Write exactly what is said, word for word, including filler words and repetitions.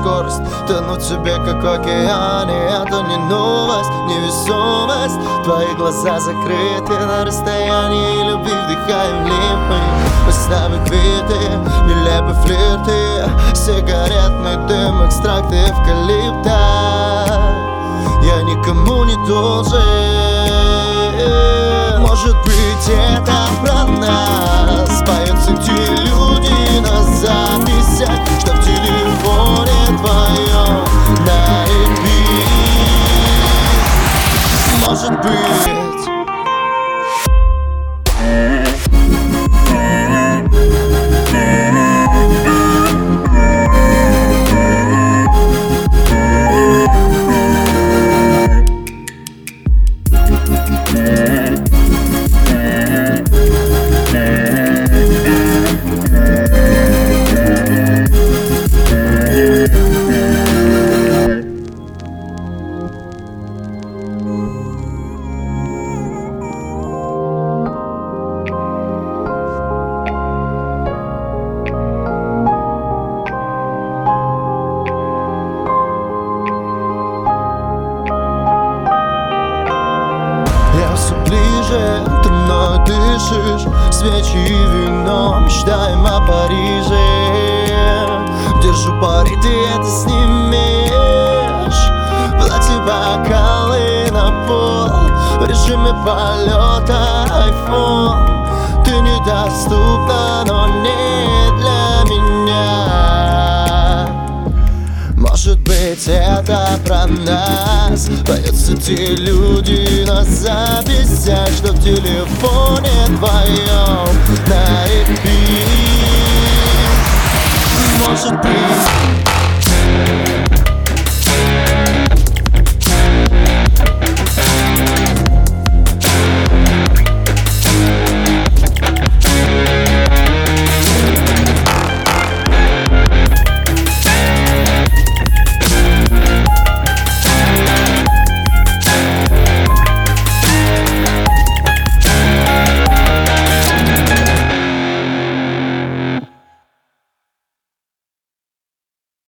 скорость, тону в тебе, как в океане. Это не новость, невесомость. Твои глаза закрыты на расстоянии любви, вдыхаем липы. Мы с тобой квиты, нелепые флирты, сигаретный дым, экстракты эвкалипта. Я никому не должен. Может быть, это про нас. Поются те люди на записях, что в телефоне твоем на репит. Может быть. Все ближе, ты мной дышишь. Свечи и вино, мечтаем о Париже. Держу пари, ты это снимешь. Платье, бокалы на пол, в режиме полета айфон. Ты недоступна, но не для меня. Может быть, это про нас. Поются те люди на записях, что в телефоне твоем на репит. Может быть.